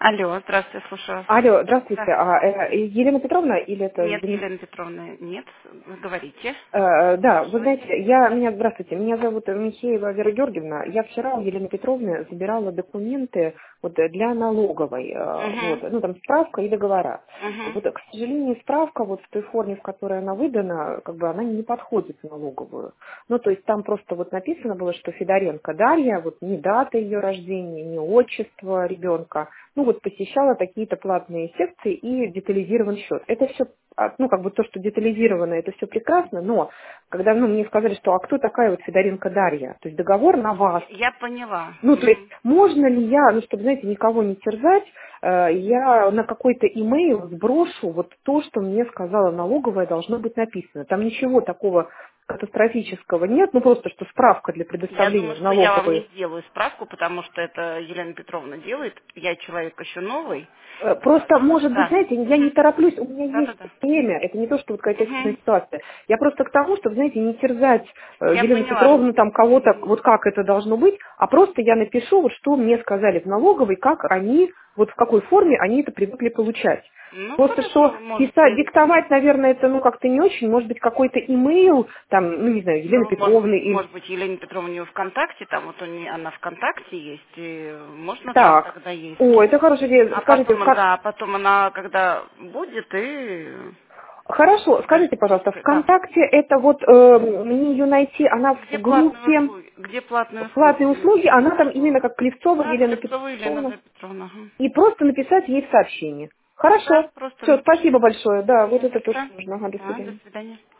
Алло, здравствуйте, слушаю вас. Алло, здравствуйте. Да. Елена Петровна или это... Нет, Елена Петровна, нет, вы говорите. Да, вы Слушаю. знаете, здравствуйте, меня зовут Михеева Вера Георгиевна. Я вчера у Елены Петровны забирала документы вот для налоговой, вот, Угу, ну там справка и договора. угу. Вот, к сожалению, справка вот в той форме, в которой она выдана, как бы она не подходит в налоговую. Ну, то есть там просто вот написано было, что Федоренко Дарья, вот ни дата ее рождения, ни отчество ребенка, ну вот посещала такие-то платные секции и детализирован счет. Это все, ну как бы то, что детализировано, это все прекрасно, но когда мне сказали, что а кто такая вот Федоренко Дарья, то есть договор на вас. Я поняла. Ну, то есть, Мгм. можно ли я, ну, чтобы, знаете, никого не терзать, я на какой-то имейл сброшу вот то, что мне сказала налоговая, должно быть написано. Там ничего такого катастрофического нет, ну, просто, что справка для Я предоставления думаю, в что я вам не налоговые. сделаю справку, потому что это Елена Петровна делает. Я человек еще новый. Просто, может быть, Да. знаете, я не Угу. тороплюсь, у меня есть Да-да-да. время, это не то, что вот какая-то экстренная Угу. ситуация. Я просто к тому, чтобы, знаете, не терзать Я Елену поняла. Петровну, там кого-то, вот как это должно быть, а просто я напишу, вот что мне сказали в налоговой, как они, вот в какой форме они это привыкли получать. Ну, Просто хорошо, что вы писать, можете. диктовать, наверное, это ну как-то не очень, может быть, какой-то имейл, там, ну не знаю, Елены Ну, Петровны или... может быть, Елена Петровна у нее ВКонтакте, там вот она ВКонтакте есть, и можно там Так, тогда ей о, это скинуть. хорошая идея. А Скажите, потом, как... да, потом она, когда будет, и Хорошо, скажите, пожалуйста, да. ВКонтакте это вот, мне ее найти, она в Где платные группе услуги? Где платные услуги? платные услуги, она там именно как Клевцова Да, Елена Клепцова Елена Петровна, Петровна. Ага. и просто написать ей в сообщении. Да, Хорошо, просто все, спасибо напишите. большое, да, вот это то, Пожалуйста. что нужно, ага, до До свидания. свидания.